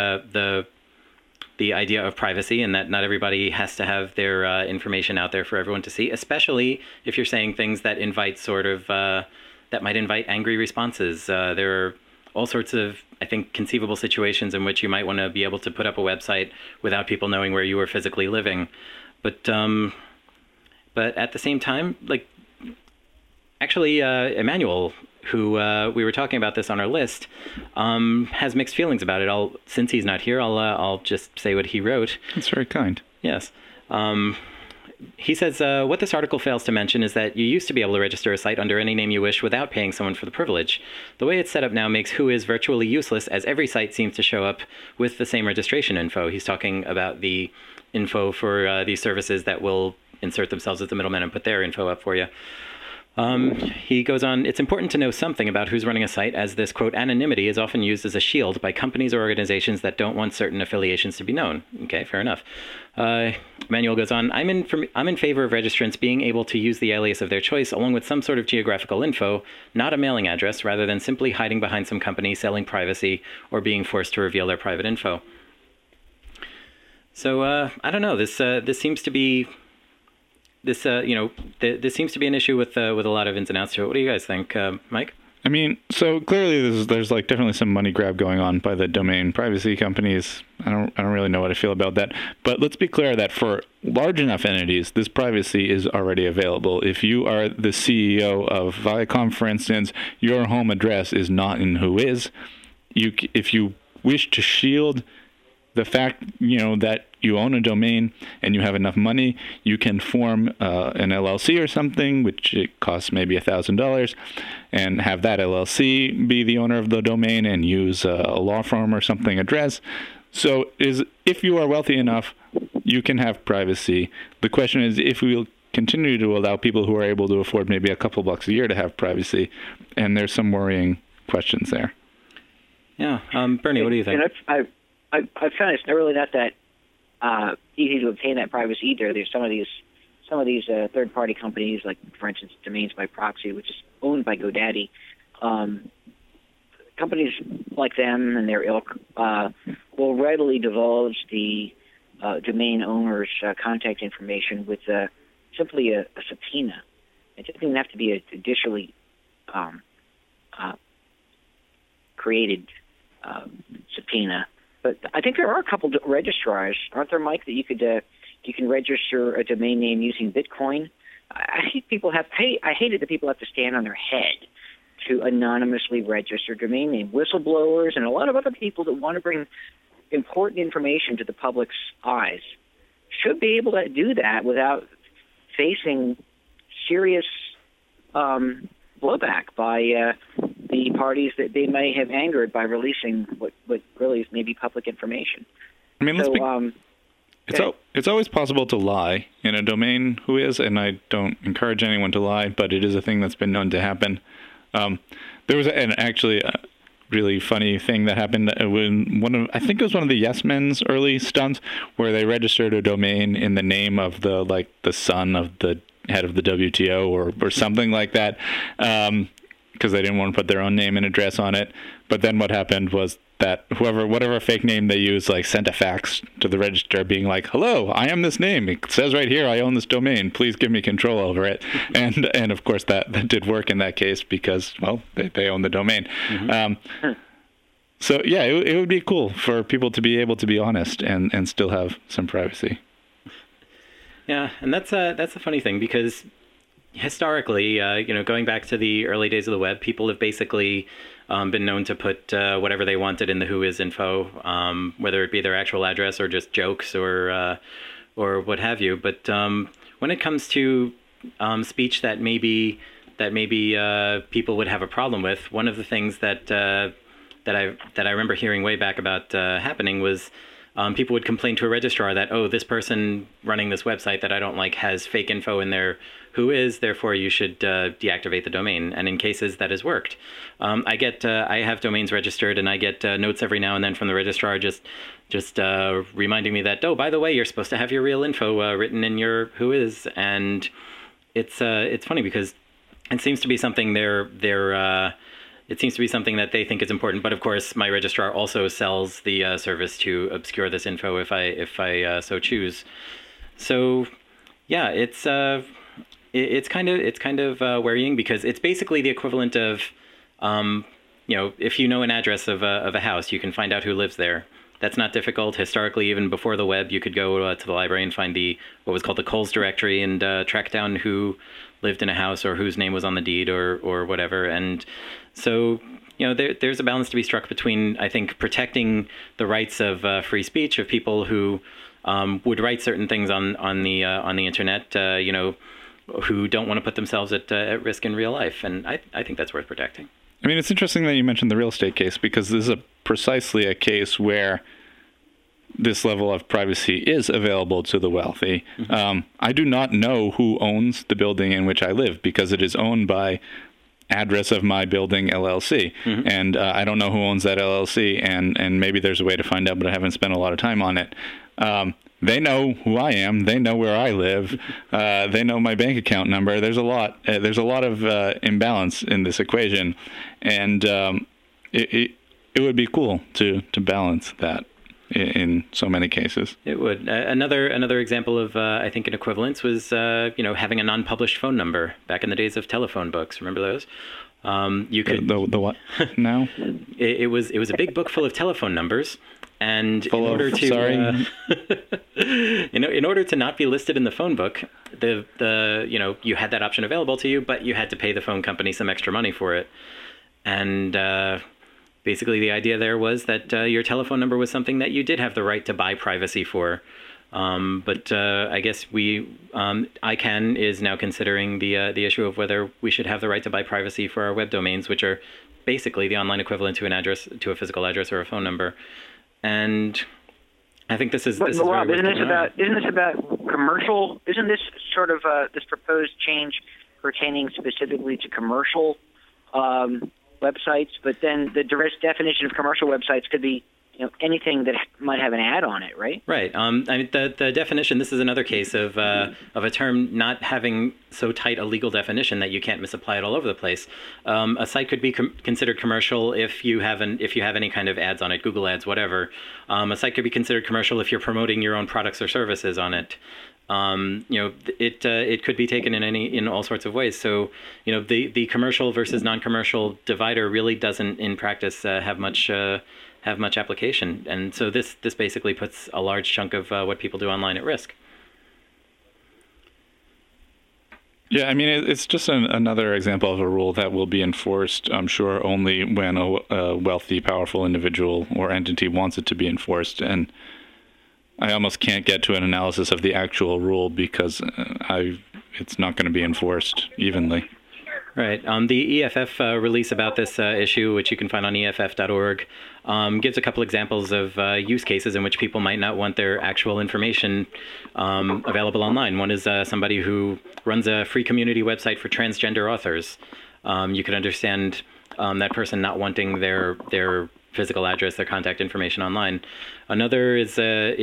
S3: the idea of privacy, and that not everybody has to have their information out there for everyone to see, especially if you're saying things that invite that might invite angry responses. There are all sorts of, I think, conceivable situations in which you might want to be able to put up a website without people knowing where you were physically living. But at the same time, like, actually, Emmanuel, who we were talking about this on our list, has mixed feelings about it. Since he's not here, I'll just say what he wrote.
S4: That's very kind.
S3: Yes. He says, what this article fails to mention is that you used to be able to register a site under any name you wish without paying someone for the privilege. The way it's set up now makes Whois virtually useless, as every site seems to show up with the same registration info. He's talking about the info for these services that will insert themselves as the middleman and put their info up for you. He goes on, it's important to know something about who's running a site, as this, quote, anonymity is often used as a shield by companies or organizations that don't want certain affiliations to be known. Okay, fair enough. Manuel goes on, I'm in favor of registrants being able to use the alias of their choice along with some sort of geographical info, not a mailing address, rather than simply hiding behind some company selling privacy or being forced to reveal their private info. So, I don't know, this seems to be... This seems to be an issue with a lot of ins and outs to it. What do you guys think, Mike?
S4: I mean, so clearly there's like definitely some money grab going on by the domain privacy companies. I don't really know what I feel about that. But let's be clear that for large enough entities, this privacy is already available. If you are the CEO of Viacom, for instance, your home address is not in Whois. If you wish to shield the fact, that you own a domain and you have enough money, you can form an LLC or something, which it costs maybe $1,000, and have that LLC be the owner of the domain and use a law firm or something address. So if you are wealthy enough, you can have privacy. The question is if we will continue to allow people who are able to afford maybe a couple bucks a year to have privacy, and there's some worrying questions there.
S3: Yeah. Bernie, what do you think?
S5: I've found it's really not that easy to obtain that privacy either. There's some of these third-party companies, like, for instance, Domains by Proxy, which is owned by GoDaddy. Companies like them and their ilk will readily divulge the domain owner's contact information with simply a subpoena. It doesn't even have to be a judicially created subpoena. But I think there are a couple of registrars, aren't there, Mike, that you can register a domain name using Bitcoin? I hate it that people have to stand on their head to anonymously register domain name. Whistleblowers and a lot of other people that want to bring important information to the public's eyes should be able to do that without facing serious blowback by the parties that they may have angered by releasing what really is maybe public information.
S4: I mean, it's always possible to lie in a domain Whois, and I don't encourage anyone to lie, but it is a thing that's been known to happen. There was actually a really funny thing that happened when I think it was one of the Yes Men's early stunts, where they registered a domain in the name of the son of the head of the WTO or something like that, because they didn't want to put their own name and address on it. But then what happened was that whatever fake name they used, sent a fax to the registrar being like, "Hello, I am this name. It says right here I own this domain. Please give me control over it." And of course that did work in that case because, well, they own the domain. Mm-hmm. So yeah, it would be cool for people to be able to be honest and still have some privacy.
S3: Yeah, and that's a funny thing because historically, going back to the early days of the web, people have basically been known to put whatever they wanted in the Whois info, whether it be their actual address or just jokes or what have you. But when it comes to speech that maybe people would have a problem with, one of the things that I remember hearing way back about happening was people would complain to a registrar that, oh, this person running this website that I don't like has fake info in their Whois, therefore you should deactivate the domain. And in cases that has worked. I have domains registered, and I get notes every now and then from the registrar just reminding me that, oh, by the way, you're supposed to have your real info written in your Whois. And it's funny because it seems to be something it seems to be something that they think is important. But of course, my registrar also sells the service to obscure this info if I so choose. So, yeah, it's kind of worrying, because it's basically the equivalent of, if you know an address of a house, you can find out who lives there. That's not difficult. Historically, even before the web, you could go to the library and find what was called the Coles directory and track down who lived in a house or whose name was on the deed or whatever. And so, there's a balance to be struck between, I think, protecting the rights of free speech of people who would write certain things on the internet, who don't want to put themselves at risk in real life. And I think that's worth protecting.
S4: I mean, it's interesting that you mentioned the real estate case, because this is precisely a case where this level of privacy is available to the wealthy.
S3: Mm-hmm.
S4: I do not know who owns the building in which I live, because it is owned by Address of My Building LLC. Mm-hmm. And I don't know who owns that LLC, and maybe there's a way to find out, but I haven't spent a lot of time on it. They know who I am. They know where I live. They know my bank account number. There's a lot of imbalance in this equation, and it would be cool to balance that in so many cases.
S3: It would. Another example of I think an equivalence was having a non-published phone number back in the days of telephone books. Remember those? You could
S4: the what now?
S3: It was a big book full of telephone numbers. And in order to not be listed in the phone book, you had that option available to you, but you had to pay the phone company some extra money for it. And basically, the idea there was that your telephone number was something that you did have the right to buy privacy for. But I guess ICANN is now considering the issue of whether we should have the right to buy privacy for our web domains, which are basically the online equivalent to an address, to a physical address or a phone number. And I think this is.
S5: But Rob, isn't this about commercial? Isn't this sort of this proposed change pertaining specifically to commercial websites? But then the direct definition of commercial websites could be anything that might have an ad on it, right?
S3: Right. I mean, the definition. This is another case of a term not having so tight a legal definition that you can't misapply it all over the place. A site could be considered commercial if you have any kind of ads on it, Google ads, whatever. A site could be considered commercial if you're promoting your own products or services on it. It could be taken in all sorts of ways. So, the commercial versus non-commercial divider really doesn't, in practice, have much application. And so this basically puts a large chunk of what people do online at risk.
S4: Yeah, I mean, it's just another example of a rule that will be enforced, I'm sure, only when a wealthy, powerful individual or entity wants it to be enforced. And I almost can't get to an analysis of the actual rule because it's not going to be enforced evenly.
S3: Right. The EFF release about this issue, which you can find on EFF.org, gives a couple examples of use cases in which people might not want their actual information available online. One is somebody who runs a free community website for transgender authors. You could understand that person not wanting their physical address, their contact information online. Another is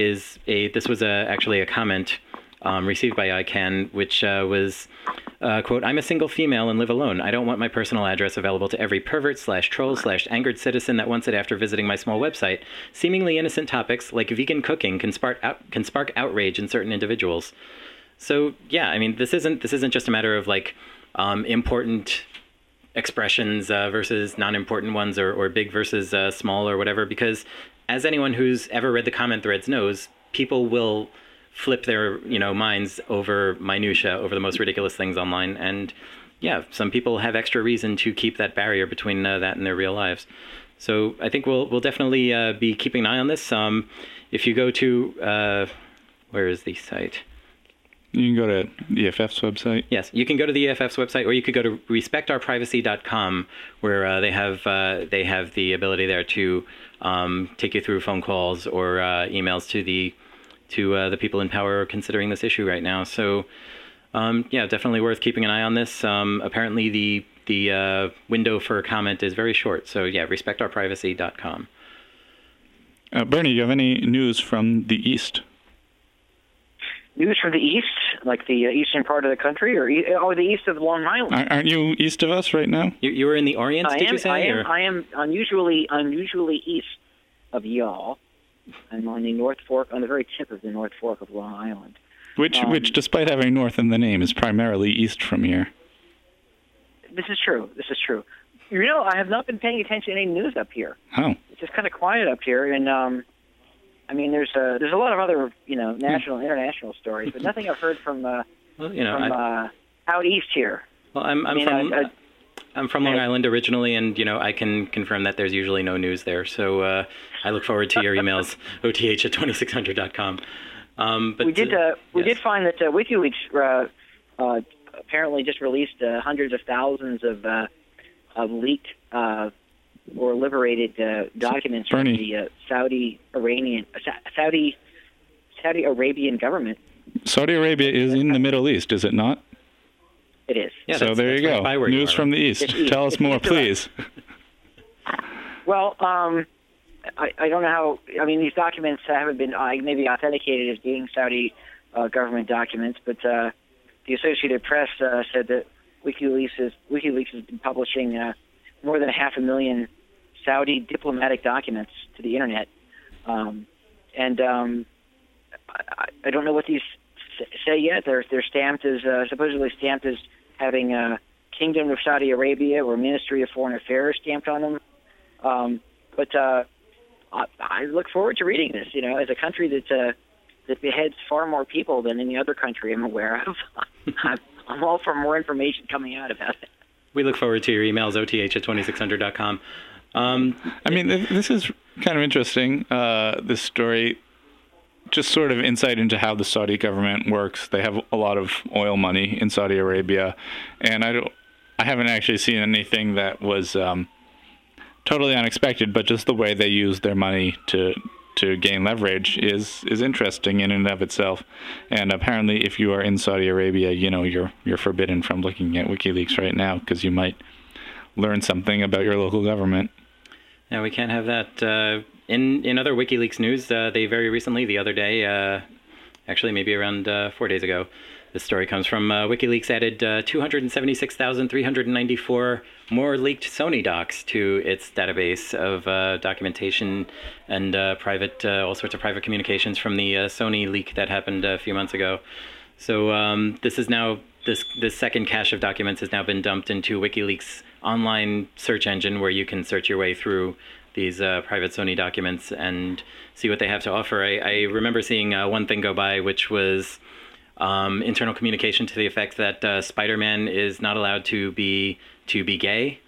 S3: actually a comment received by ICANN, which was, quote, "I'm a single female and live alone. I don't want my personal address available to every pervert/troll/angered citizen that wants it after visiting my small website. Seemingly innocent topics like vegan cooking can spark outrage in certain individuals." So yeah, I mean, this isn't just a matter of like important expressions versus non-important ones, or big versus small or whatever, because as anyone who's ever read the comment threads knows, people will flip their minds over minutia, over the most ridiculous things online. And yeah, some people have extra reason to keep that barrier between that and their real lives. So I think we'll definitely be keeping an eye on this. If you go to where is the site?
S4: You can go to the EFF's website.
S3: Yes, you can go to the EFF's website, or you could go to respectourprivacy.com, where they have the ability there to take you through phone calls or emails to the people in power considering this issue right now. So, yeah, definitely worth keeping an eye on this. Apparently, the window for a comment is very short. So, yeah, respectourprivacy.com.
S4: Bernie, do you have any news from the East?
S5: News from the East? like the eastern part of the country, or the east of Long Island.
S4: Aren't you east of us right now?
S3: You were in the Orient, did you say?
S5: I am unusually east of y'all. I'm on the North Fork, on the very tip of the North Fork of Long Island.
S4: Which, despite having north in the name, is primarily east from here.
S5: This is true. You know, I have not been paying attention to any news up here.
S4: Oh.
S5: It's just kind of quiet up here, and I mean, there's a lot of other, national and international stories, but nothing I've heard from out east here.
S3: Well, I'm from Long Island originally, and I can confirm that there's usually no news there. So I look forward to your emails, oth@2600.com. But
S5: we did find that WikiLeaks apparently just released hundreds of thousands of leaked or liberated documents from the Saudi Arabian government.
S4: Saudi Arabia is in the Middle East, is it not?
S5: It is.
S3: Yeah,
S4: so there you go. News from the East. Tell us more, please.
S5: Well, I don't know how. I mean, these documents haven't been maybe authenticated as being Saudi government documents, but the Associated Press said that WikiLeaks has been publishing more than 500,000 Saudi diplomatic documents to the internet, and I don't know what these say yet. They're stamped as supposedly stamped as having Kingdom of Saudi Arabia or Ministry of Foreign Affairs stamped on them. But I look forward to reading this. As a country that beheads far more people than any other country I'm aware of, I'm all for more information coming out about it.
S3: We look forward to your emails, oth@2600.com.
S4: I mean, this is kind of interesting, this story. Just sort of insight into how the Saudi government works. They have a lot of oil money in Saudi Arabia, and I haven't actually seen anything that was totally unexpected, but just the way they use their money to gain leverage is interesting in and of itself. And apparently, if you are in Saudi Arabia, you're forbidden from looking at WikiLeaks right now because you might learn something about your local government.
S3: Yeah, we can't have that. In other WikiLeaks news, they very recently, the other day, actually maybe around 4 days ago, this story comes from WikiLeaks added 276,394 more leaked Sony docs to its database of documentation and private, all sorts of private communications from the Sony leak that happened a few months ago. So this is now, this second cache of documents has now been dumped into WikiLeaks online search engine, where you can search your way through these private Sony documents and see what they have to offer. I remember seeing one thing go by, which was internal communication to the effect that Spider-Man is not allowed to be gay.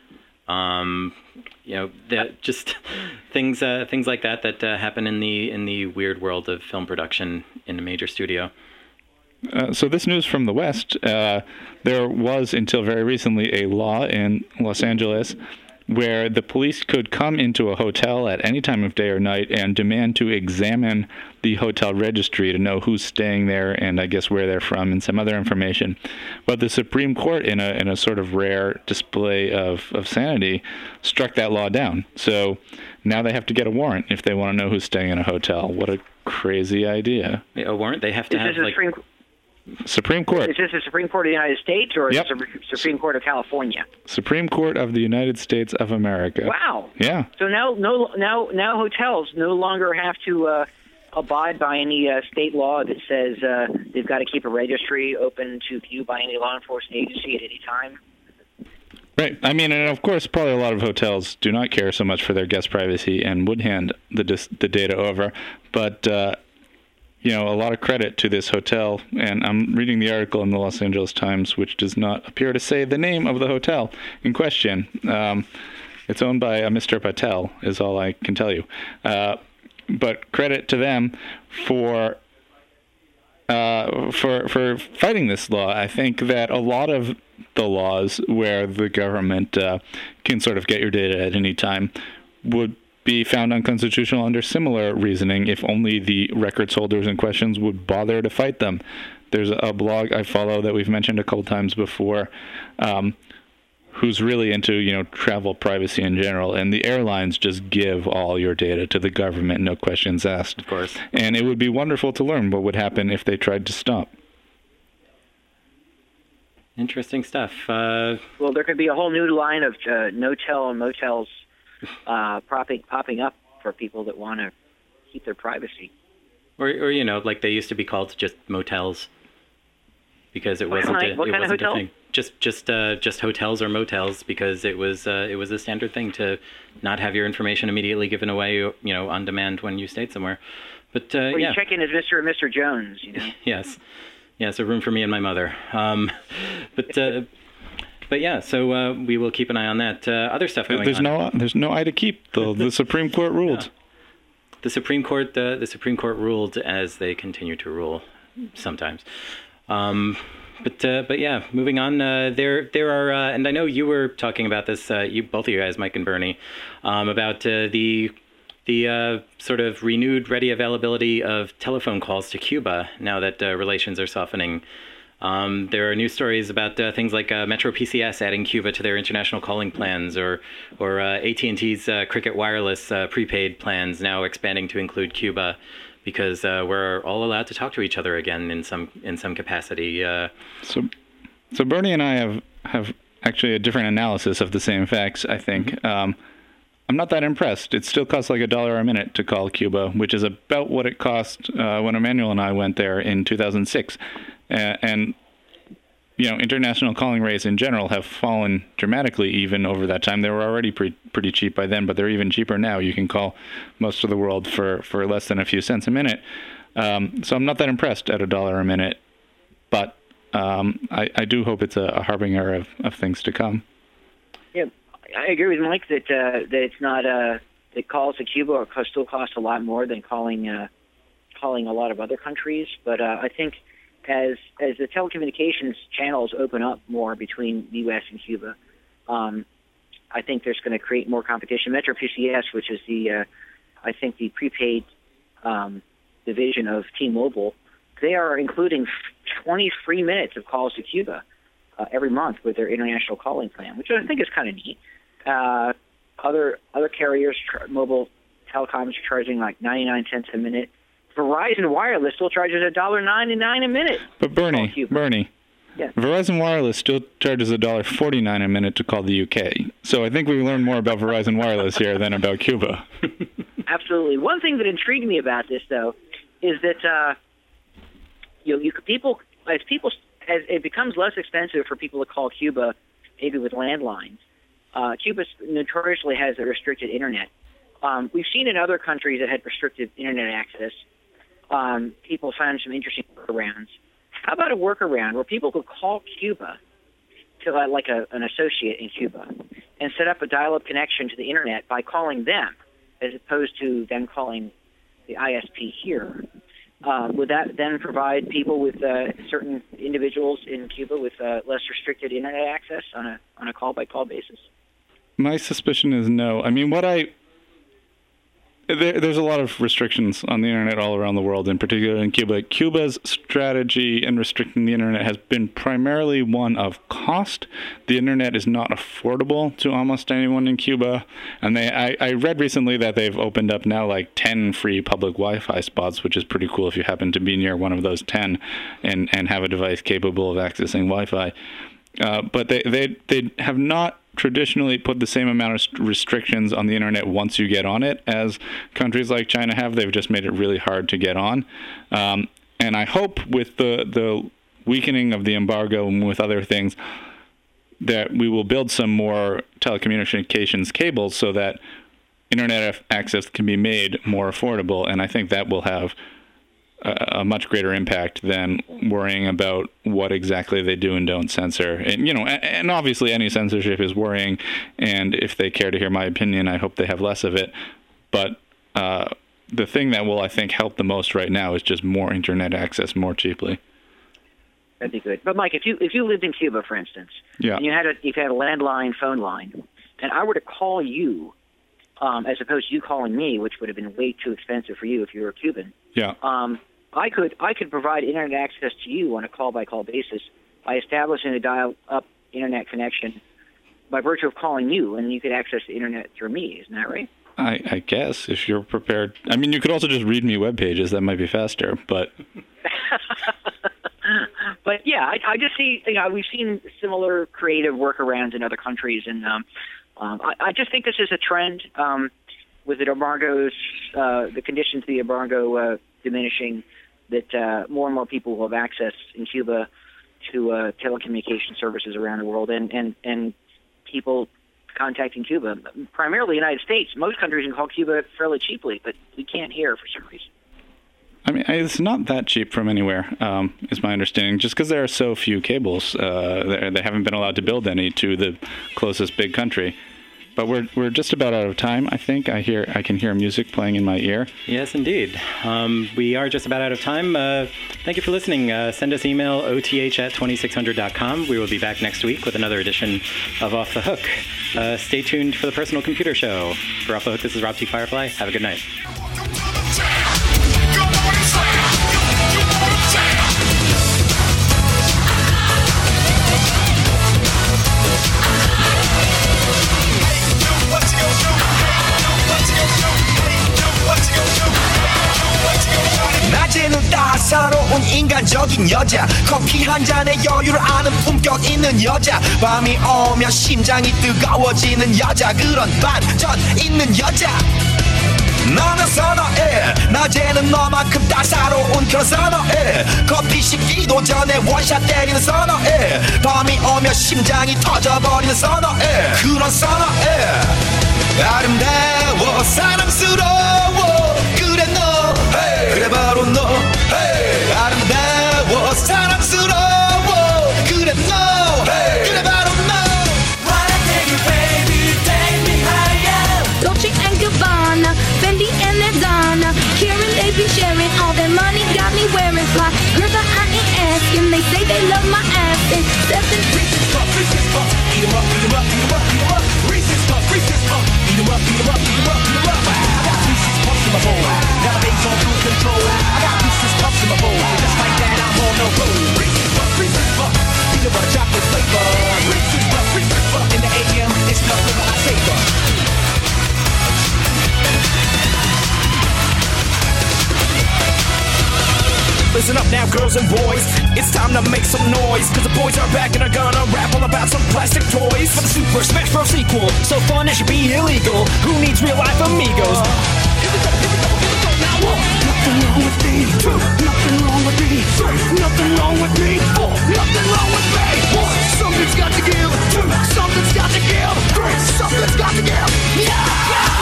S3: Just things like that happen in the weird world of film production in a major studio.
S4: So this news from the West, there was until very recently a law in Los Angeles where the police could come into a hotel at any time of day or night and demand to examine the hotel registry to know who's staying there and I guess where they're from and some other information. But the Supreme Court, in a sort of rare display of sanity, struck that law down. So now they have to get a warrant if they want to know who's staying in a hotel. What a crazy idea.
S3: A warrant? They have to have
S4: Supreme Court.
S5: Is this the Supreme Court of the United States or
S4: Yep.
S5: is it the Supreme Court of California?
S4: Supreme Court of the United States of America.
S5: Wow.
S4: Yeah.
S5: So now hotels no longer have to abide by any state law that says they've got to keep a registry open to view by any law enforcement agency at any time.
S4: Right. I mean, and of course, probably a lot of hotels do not care so much for their guest privacy and would hand the data over. But a lot of credit to this hotel, and I'm reading the article in the Los Angeles Times, which does not appear to say the name of the hotel in question. It's owned by a Mr. Patel, is all I can tell you. But credit to them for fighting this law. I think that a lot of the laws where the government can sort of get your data at any time would be found unconstitutional under similar reasoning if only the records holders in questions would bother to fight them. There's a blog I follow that we've mentioned a couple times before, who's really into travel privacy in general, and the airlines just give all your data to the government, no questions asked.
S3: Of course.
S4: And it would be wonderful to learn what would happen if they tried to stop.
S3: Interesting stuff.
S5: Well, there could be a whole new line of no-tell and motels popping up for people that want to keep their privacy.
S3: Or like they used to be called just motels, because it wasn't a thing. Just hotels or motels, because it was a standard thing to not have your information immediately given away, on demand when you stayed somewhere. But
S5: you check in as Mr. and Mr. Jones,
S3: Yes, a room for me and my mother. But yeah, so we will keep an eye on that. Other stuff going on.
S4: There's no eye to keep. The Supreme Court ruled.
S3: Yeah. The Supreme Court ruled, as they continue to rule sometimes. But yeah, moving on. There are, and I know you were talking about this. Both of you guys, Mike and Bernie, about the sort of renewed ready availability of telephone calls to Cuba now that relations are softening. There are news stories about things like Metro PCS adding Cuba to their international calling plans, or AT&T's Cricket Wireless prepaid plans now expanding to include Cuba, because we're all allowed to talk to each other again in some capacity.
S4: So Bernie and I have actually a different analysis of the same facts, I think. Mm-hmm. I'm not that impressed. It still costs like $1 a minute to call Cuba, which is about what it cost when Emmanuel and I went there in 2006. And international calling rates in general have fallen dramatically even over that time. They were already pretty cheap by then, but they're even cheaper now. You can call most of the world for less than a few cents a minute. So I'm not that impressed at $1 a minute, but I do hope it's a harbinger of things to come. Yeah,
S5: I agree with Mike that it's not that calls to Cuba still cost a lot more than calling a lot of other countries, but I think as the telecommunications channels open up more between the U.S. and Cuba, I think there's going to create more competition. Metro PCS, which is I think the prepaid division of T-Mobile, they are including 20 free minutes of calls to Cuba every month with their international calling plan, which I think is kind of neat. Other carriers, mobile telecoms, are charging like 99 cents a minute. Verizon Wireless still charges $1.99 a minute.
S4: But Bernie,
S5: yeah.
S4: Verizon Wireless still charges $1.49 a minute to call the UK. So I think we learned more about Verizon Wireless here than about Cuba.
S5: Absolutely. One thing that intrigued me about this, though, is that as it becomes less expensive for people to call Cuba, maybe with landlines. Cuba notoriously has a restricted internet. We've seen in other countries that had restricted internet access, people found some interesting workarounds. How about a workaround where people could call Cuba to an associate in Cuba and set up a dial-up connection to the internet by calling them, as opposed to them calling the ISP here? Would that then provide people with certain individuals in Cuba with less restricted internet access on a call-by-call basis?
S4: My suspicion is no. I mean, there's a lot of restrictions on the internet all around the world, in particular in Cuba. Cuba's strategy in restricting the internet has been primarily one of cost. The internet is not affordable to almost anyone in Cuba. And I read recently that they've opened up now like 10 free public Wi-Fi spots, which is pretty cool if you happen to be near one of those 10 and have a device capable of accessing Wi-Fi. But they have not traditionally put the same amount of restrictions on the internet once you get on it as countries like China have. They've just made it really hard to get on. And I hope with the weakening of the embargo and with other things that we will build some more telecommunications cables so that internet access can be made more affordable. And I think that will have a much greater impact than worrying about what exactly they do and don't censor. And, and obviously any censorship is worrying, and if they care to hear my opinion, I hope they have less of it. But the thing that will, I think, help the most right now is just more internet access more cheaply.
S5: That'd be good. But Mike, if you lived in Cuba, for instance,
S4: yeah,
S5: and you had a landline phone line, and I were to call you, as opposed to you calling me, which would have been way too expensive for you if you were a Cuban.
S4: Yeah.
S5: I could provide internet access to you on a call-by-call basis by establishing a dial-up internet connection by virtue of calling you, and you could access the internet through me. Isn't that right?
S4: I guess, if you're prepared. I mean, you could also just read me web pages. That might be faster, but...
S5: But But yeah, I just see, we've seen similar creative workarounds in other countries, and I just think this is a trend with the embargoes, the conditions of the embargo diminishing, that more and more people will have access in Cuba to telecommunication services around the world, and people contacting Cuba, primarily the United States. Most countries can call Cuba fairly cheaply, but we can't here for some reason.
S4: I mean, it's not that cheap from anywhere, is my understanding, just because there are so few cables. They haven't been allowed to build any to the closest big country. But we're just about out of time, I think. I can hear music playing in my ear.
S3: Yes, indeed. We are just about out of time. Thank you for listening. Send us email, oth@2600.com. We will be back next week with another edition of Off the Hook. Stay tuned for the Personal Computer Show. For Off the Hook, this is Rob T. Firefly. Have a good night.
S6: 낮에는 따사로운 인간적인 여자, 커피 한 잔에 여유를 아는 품격 있는 여자, 밤이 오면 심장이 뜨거워지는 여자, 그런 반전 있는 여자 너는 선호해. 낮에는 너만큼 따사로운 그런 선호해. 커피 식기도 전에 원샷 때리는 선호해. 밤이 오면 심장이 터져버리는 선호해. 그런 선호해. 아름다워 사랑스러워 그래 너 hey. 그래 바로 너 hey. 아름다워 사랑스러워 그래 너 hey. 그래 바로 너 Wanna take you baby take me higher
S7: Dolce & Gabbana, Fendi and Adana, Karen, they be sharing all their money, got me wearing fly. Girls that I ain't asking, they say they love my ass. And
S6: Reese's Puff, eat 'em up, eat 'em up, eat 'em up, eat 'em up. Reese's Puff, eat 'em up, eat 'em up, eat 'em up, eat 'em up. I got Reese's Puffs in my bowl, nowadays on cruise control. I got Reese's Puffs in my bowl, just like that I'm on the road. Reese's Puff, peanut butter chocolate flavor. Reese's Puff, in the AM, it's nothing but I savor. Listen up now, girls and boys. It's time to make some noise. Cause the boys are back and are gonna rap all about some plastic toys. For the Super Smash Bros. Sequel. So fun it should be illegal. Who needs real life amigos? Here we go now. 1. Nothing wrong with me. 2. Nothing wrong with me. 3. Nothing wrong with me. 4. Nothing wrong with me. 1. Something's got to give. 2. Something's got to give. 3. Something's got to give. Yeah!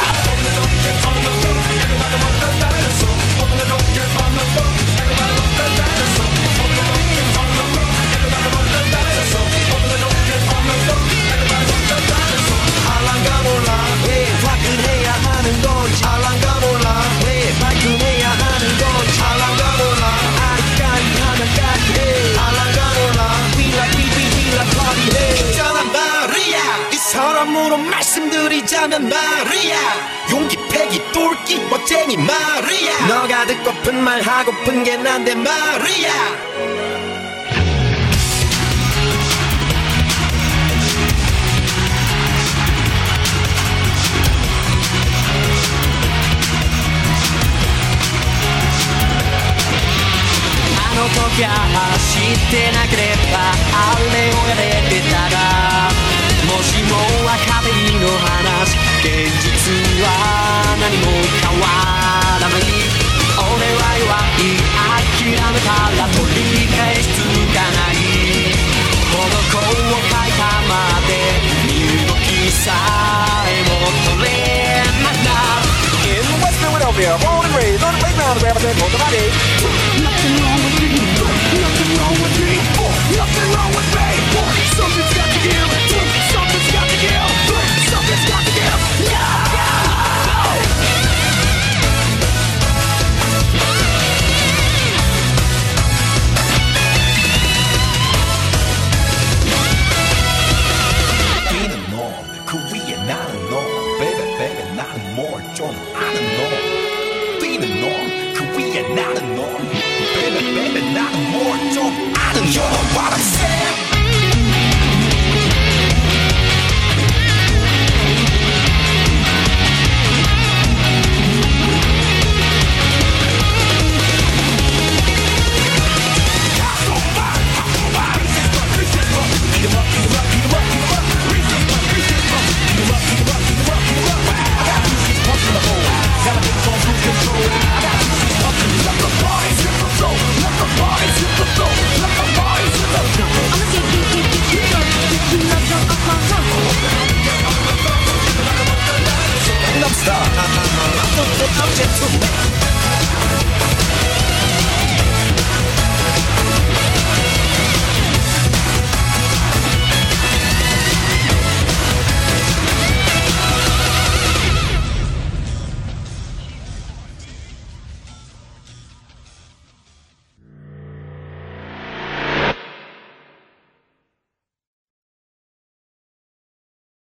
S6: 알랑가 몰라 왜 화끈해야 하는 건지 알랑가 몰라 왜 발끈해야 하는 건지 알랑가 몰라 아리까리하면 까리해 알랑가 몰라 We like party 해 있잖아 말이야 이 사람으로 말씀드리자면 말이야 용기 패기 똘끼 멋쟁이 말이야 너가 듣고픈 말 하고픈 게 난데 말이야あの時は知ってなければあれをやれてたらもしもは壁の話現実は何も変わらない俺は弱い諦めたら取り返しつかないこの子を書いたまで身動きさえも取れなくなるIn West Philadelphia, born and raised on the playground of Ramazan, Moldavadi. Nothing wrong with me. Nothing wrong with me. Nothing wrong with me. Something's got to give. Something's got to give. Something's got to give. Yeah! 뛰는 너, 그 위에 나는 너. Baby, baby, 나는 뭘 좀 아는 너. 뛰는 너, 그 위에 나는 너. Baby, baby, 나는 뭘 좀 아는 너. You know what I'm saying? object.